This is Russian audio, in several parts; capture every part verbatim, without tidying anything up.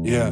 Yeah.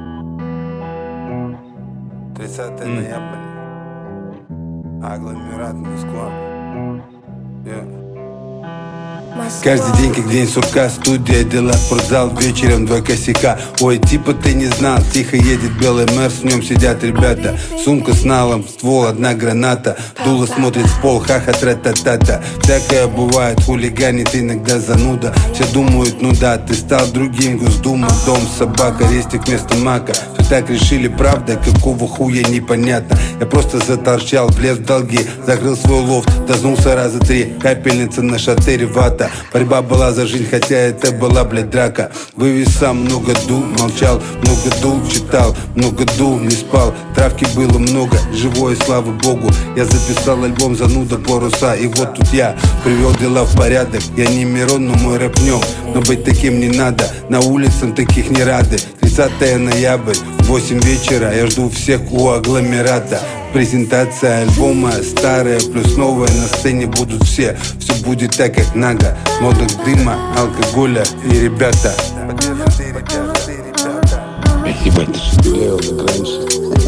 тридцатое ноября. Агломерат, Москва. Yeah. Каждый день как день сурка, студия, дела, спортзал, вечером два косяка. Ой, типа ты не знал, тихо едет белый Мерс, в нем сидят ребята. Сумка с налом, ствол, одна граната. Дуло смотрит в пол, ха-ха, тра-та-та-та. Всякое бывает, хулиганит иногда зануда. Все думают, ну да, ты стал другим. Госдума, дом, собака, рестик вместо мака. Все так решили, правда, какого хуя непонятно. Я просто заторчал, влез в долги, закрыл свой лофт, дознулся раза три. Капельница на шатере, вата. Борьба была за жизнь, хотя это была, блядь, драка. Вывез сам, много дул, молчал, много дул, читал, много дул, не спал. Травки было много, живое, слава богу. Я записал альбом «Зануда паруса». И вот тут я привел дела в порядок. Я не Мирон, но мой рэп в нем. Но быть таким не надо, на улицах таких не рады. тридцатое ноября, восемь вечера. Я жду всех у агломерата. Презентация альбома старая плюс новая. На сцене будут все. Все будет так, как надо. Много дыма, алкоголя и ребята. Ебать, ты что, гулял так раньше?